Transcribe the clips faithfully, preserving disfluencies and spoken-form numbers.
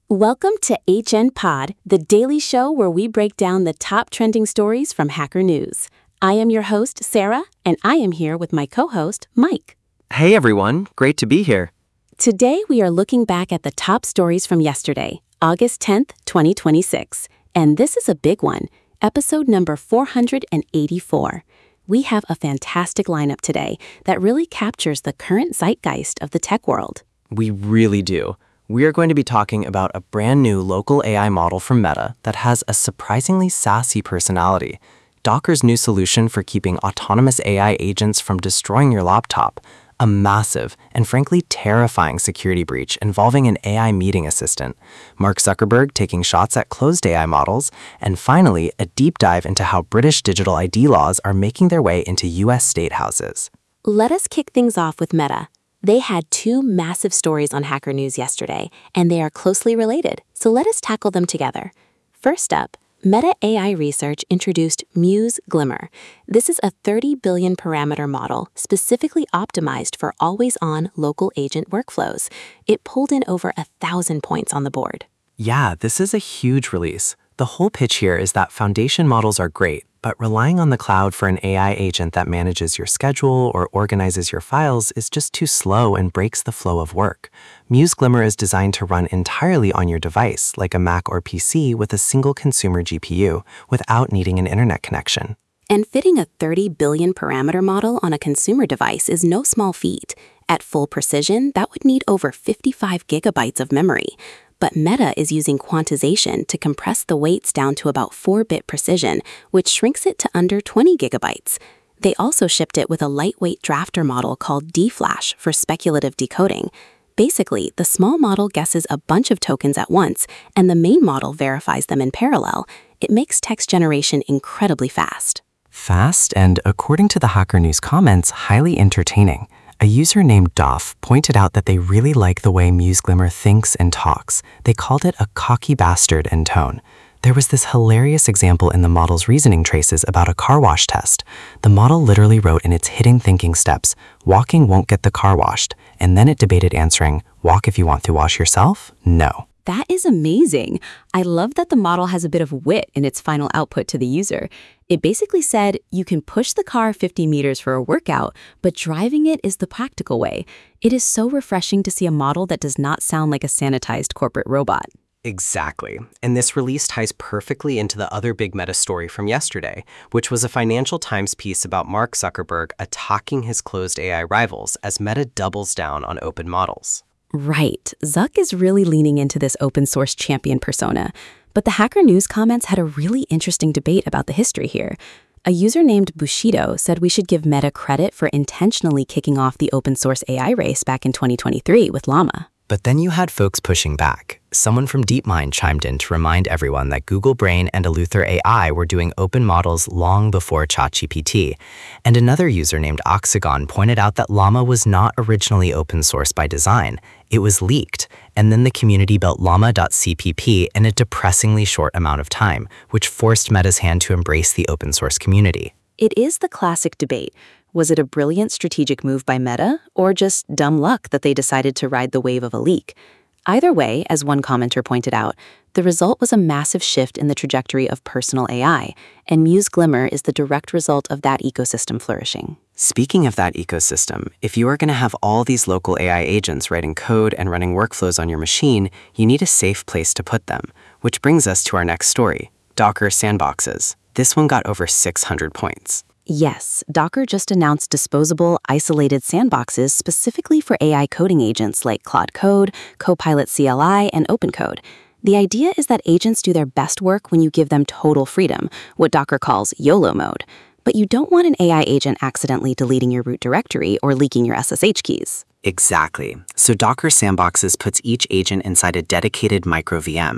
Welcome to H N Pod, the daily show where we break down the top trending stories from Hacker News. I am your host, Sarah, and I am here with my co-host, Mike. Hey everyone, great to be here. Today we are looking back at the top stories from yesterday, August tenth, twenty twenty-six. And this is a big one, episode number four hundred eighty-four. We have a fantastic lineup today that really captures the current zeitgeist of the tech world. We really do. We are going to be talking about a brand new local A I model from Meta that has a surprisingly sassy personality, Docker's new solution for keeping autonomous A I agents from destroying your laptop, a massive and frankly terrifying security breach involving an A I meeting assistant, Mark Zuckerberg taking shots at closed A I models, and finally, a deep dive into how British digital I D laws are making their way into U S state houses. Let us kick things off with Meta. They had two massive stories on Hacker News yesterday, and they are closely related, so let us tackle them together. First up, Meta A I Research introduced Muse Glimmer. This is a thirty billion parameter model specifically optimized for always-on local agent workflows. It pulled in over a thousand points on the board. Yeah, this is a huge release. The whole pitch here is that foundation models are great, but relying on the cloud for an A I agent that manages your schedule or organizes your files is just too slow and breaks the flow of work. Muse Glimmer is designed to run entirely on your device, like a Mac or P C with a single consumer G P U, without needing an internet connection. And fitting a thirty billion parameter model on a consumer device is no small feat. At full precision, that would need over fifty-five gigabytes of memory. But Meta is using quantization to compress the weights down to about four bit precision, which shrinks it to under twenty gigabytes. They also shipped it with a lightweight drafter model called D-Flash for speculative decoding. Basically, the small model guesses a bunch of tokens at once, and the main model verifies them in parallel. It makes text generation incredibly fast. Fast and, according to the Hacker News comments, highly entertaining. A user named Doff pointed out that they really like the way Muse Glimmer thinks and talks. They called it a cocky bastard in tone. There was this hilarious example in the model's reasoning traces about a car wash test. The model literally wrote in its hidden thinking steps, "Walking won't get the car washed," and then it debated answering, "Walk if you want to wash yourself? No." That is amazing. I love that the model has a bit of wit in its final output to the user. It basically said, you can push the car fifty meters for a workout, but driving it is the practical way. It is so refreshing to see a model that does not sound like a sanitized corporate robot. Exactly. And this release ties perfectly into the other big Meta story from yesterday, which was a Financial Times piece about Mark Zuckerberg attacking his closed A I rivals as Meta doubles down on open models. Right. Zuck is really leaning into this open source champion persona. But the Hacker News comments had a really interesting debate about the history here. A user named Bushido said we should give Meta credit for intentionally kicking off the open source A I race back in twenty twenty-three with Llama. But then you had folks pushing back. Someone from DeepMind chimed in to remind everyone that Google Brain and Eleuther A I were doing open models long before ChatGPT. And another user named Oxagon pointed out that Llama was not originally open source by design. It was leaked, and then the community built llama dot c p p in a depressingly short amount of time, which forced Meta's hand to embrace the open source community. It is the classic debate. Was it a brilliant strategic move by Meta, or just dumb luck that they decided to ride the wave of a leak? Either way, as one commenter pointed out, the result was a massive shift in the trajectory of personal A I, and Muse Glimmer is the direct result of that ecosystem flourishing. Speaking of that ecosystem, if you are going to have all these local A I agents writing code and running workflows on your machine, you need a safe place to put them, which brings us to our next story, Docker Sandboxes. This one got over six hundred points. Yes, Docker just announced disposable, isolated sandboxes specifically for A I coding agents like Claude Code, Copilot C L I, and OpenCode. The idea is that agents do their best work when you give them total freedom, what Docker calls YOLO mode. But you don't want an A I agent accidentally deleting your root directory or leaking your S S H keys. Exactly. So Docker Sandboxes puts each agent inside a dedicated micro V M.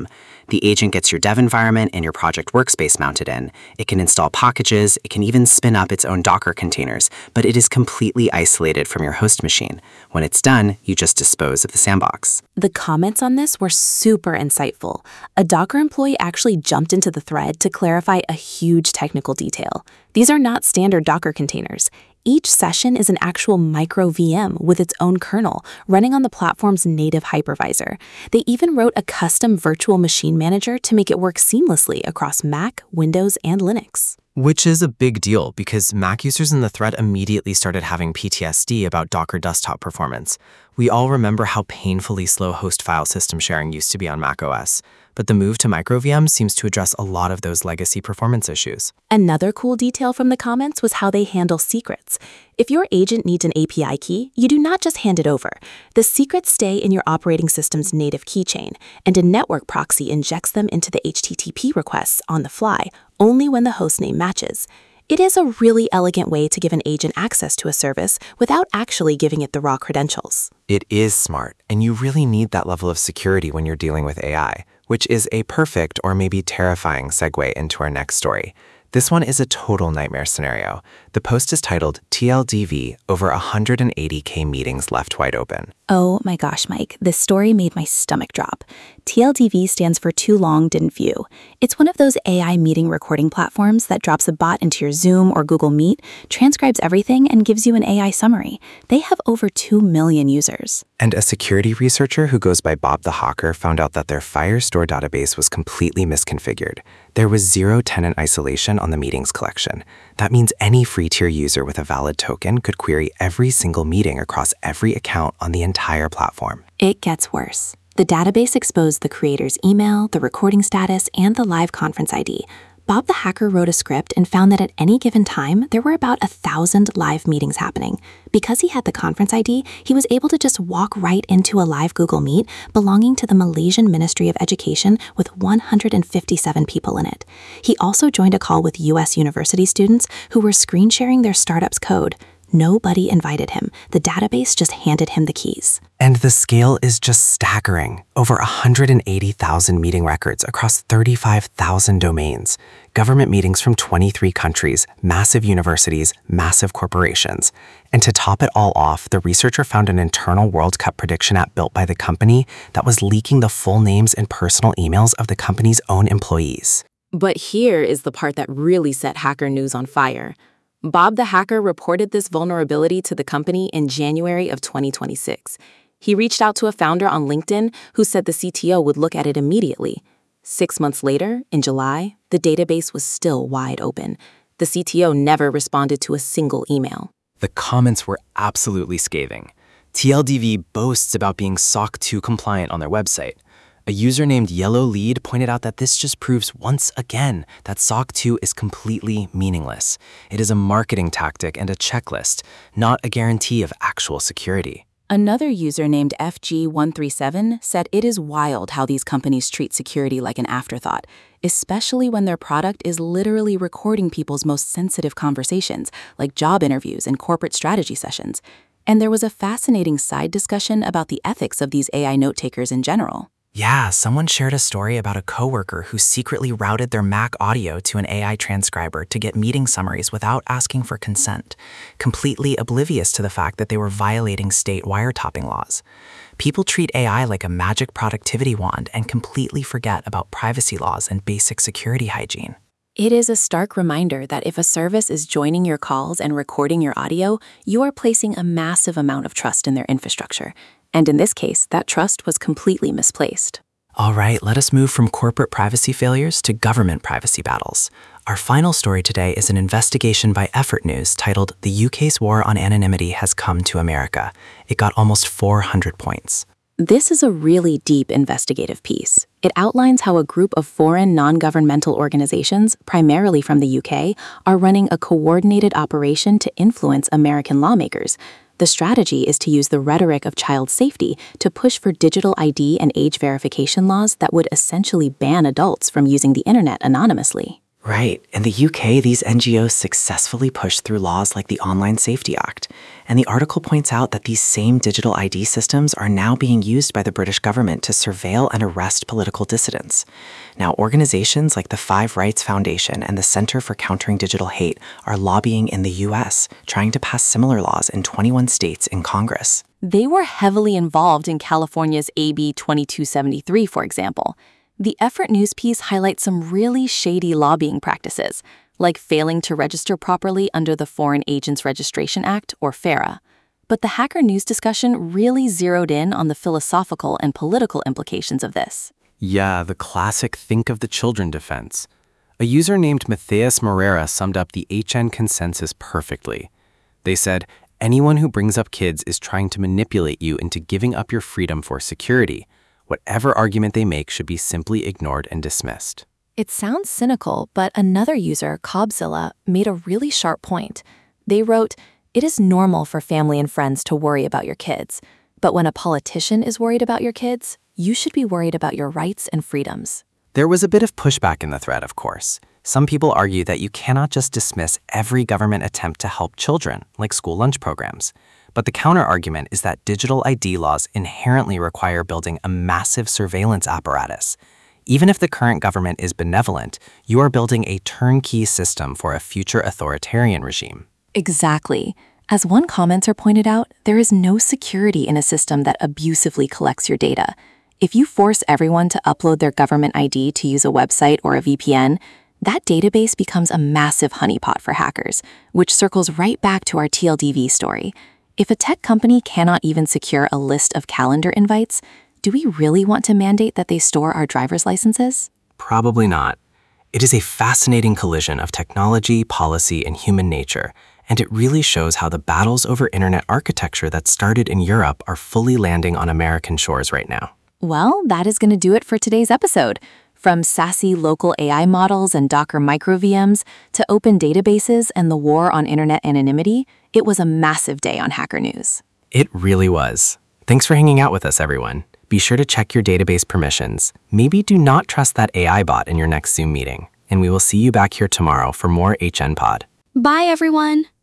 The agent gets your dev environment and your project workspace mounted in. It can install packages, it can even spin up its own Docker containers, but it is completely isolated from your host machine. When it's done, you just dispose of the sandbox. The comments on this were super insightful. A Docker employee actually jumped into the thread to clarify a huge technical detail. These are not standard Docker containers. Each session is an actual micro V M with its own kernel, running on the platform's native hypervisor. They even wrote a custom virtual machine manager to make it work seamlessly across Mac, Windows, and Linux. Which is a big deal because Mac users in the thread immediately started having P T S D about Docker desktop performance. We all remember how painfully slow host file system sharing used to be on macOS, but the move to micro V Ms seems to address a lot of those legacy performance issues. Another cool detail from the comments was how they handle secrets. If your agent needs an A P I key, you do not just hand it over. The secrets stay in your operating system's native keychain, and a network proxy injects them into the H T T P requests on the fly, only when the hostname matches. It is a really elegant way to give an agent access to a service without actually giving it the raw credentials. It is smart, and you really need that level of security when you're dealing with A I, which is a perfect or maybe terrifying segue into our next story. This one is a total nightmare scenario. The post is titled T L D V, over one hundred eighty K meetings left wide open. Oh my gosh, Mike, this story made my stomach drop. T L D V stands for Too Long Didn't View. It's one of those A I meeting recording platforms that drops a bot into your Zoom or Google Meet, transcribes everything, and gives you an A I summary. They have over two million users. And a security researcher who goes by Bob the Hacker found out that their Firestore database was completely misconfigured. There was zero tenant isolation on the meetings collection. That means any free tier user with a valid token could query every single meeting across every account on the entire platform. It gets worse. The database exposed the creator's email, the recording status, and the live conference I D. Bob the Hacker wrote a script and found that at any given time, there were about a thousand live meetings happening. Because he had the conference I D, he was able to just walk right into a live Google Meet belonging to the Malaysian Ministry of Education with one hundred fifty-seven people in it. He also joined a call with U S university students who were screen sharing their startup's code. Nobody invited him. The database just handed him the keys. And the scale is just staggering. Over one hundred eighty thousand meeting records across thirty-five thousand domains. Government meetings from twenty-three countries, massive universities, massive corporations. And to top it all off, the researcher found an internal World Cup prediction app built by the company that was leaking the full names and personal emails of the company's own employees. But here is the part that really set Hacker News on fire. Bob the Hacker reported this vulnerability to the company in January of twenty twenty-six. He reached out to a founder on LinkedIn who said the C T O would look at it immediately. Six months later, in July, the database was still wide open. The C T O never responded to a single email. The comments were absolutely scathing. T L D V boasts about being S O C two compliant on their website. A user named Yellow Lead pointed out that this just proves once again that S O C two is completely meaningless. It is a marketing tactic and a checklist, not a guarantee of actual security. Another user named F G one three seven said it is wild how these companies treat security like an afterthought, especially when their product is literally recording people's most sensitive conversations, like job interviews and corporate strategy sessions. And there was a fascinating side discussion about the ethics of these A I note-takers in general. Yeah, someone shared a story about a coworker who secretly routed their Mac audio to an A I transcriber to get meeting summaries without asking for consent, completely oblivious to the fact that they were violating state wiretapping laws. People treat A I like a magic productivity wand and completely forget about privacy laws and basic security hygiene. It is a stark reminder that if a service is joining your calls and recording your audio, you are placing a massive amount of trust in their infrastructure. And in this case, that trust was completely misplaced. All right, let us move from corporate privacy failures to government privacy battles. Our final story today is an investigation by Effort News titled "The U K's War on Anonymity Has Come to America." It got almost four hundred points. This is a really deep investigative piece. It outlines how a group of foreign non-governmental organizations, primarily from the U K, are running a coordinated operation to influence American lawmakers. The strategy is to use the rhetoric of child safety to push for digital I D and age verification laws that would essentially ban adults from using the internet anonymously. Right. In the U K, these N G Os successfully pushed through laws like the Online Safety Act. And the article points out that these same digital I D systems are now being used by the British government to surveil and arrest political dissidents. Now, organizations like the Five Rights Foundation and the Center for Countering Digital Hate are lobbying in the U S, trying to pass similar laws in twenty-one states in Congress. They were heavily involved in California's A B twenty-two seventy-three, for example. The Effort News piece highlights some really shady lobbying practices, like failing to register properly under the Foreign Agents Registration Act, or FARA. But the Hacker News discussion really zeroed in on the philosophical and political implications of this. Yeah, the classic think of the children defense. A user named Matthias Morera summed up the H N consensus perfectly. They said, anyone who brings up kids is trying to manipulate you into giving up your freedom for security. Whatever argument they make should be simply ignored and dismissed. It sounds cynical, but another user, Cobzilla, made a really sharp point. They wrote, "It is normal for family and friends to worry about your kids, but when a politician is worried about your kids, you should be worried about your rights and freedoms." There was a bit of pushback in the thread, of course. Some people argue that you cannot just dismiss every government attempt to help children, like school lunch programs. But the counter-argument is that digital I D laws inherently require building a massive surveillance apparatus. Even if the current government is benevolent, you are building a turnkey system for a future authoritarian regime. Exactly. As one commenter pointed out, there is no security in a system that abusively collects your data. If you force everyone to upload their government I D to use a website or a V P N, that database becomes a massive honeypot for hackers, which circles right back to our T L D V story. If a tech company cannot even secure a list of calendar invites, do we really want to mandate that they store our driver's licenses? Probably not. It is a fascinating collision of technology, policy, and human nature, and it really shows how the battles over internet architecture that started in Europe are fully landing on American shores right now. Well, that is going to do it for today's episode. From sassy local A I models and Docker micro V Ms to open databases and the war on internet anonymity, it was a massive day on Hacker News. It really was. Thanks for hanging out with us, everyone. Be sure to check your database permissions. Maybe do not trust that A I bot in your next Zoom meeting. And we will see you back here tomorrow for more H N Pod. Bye, everyone.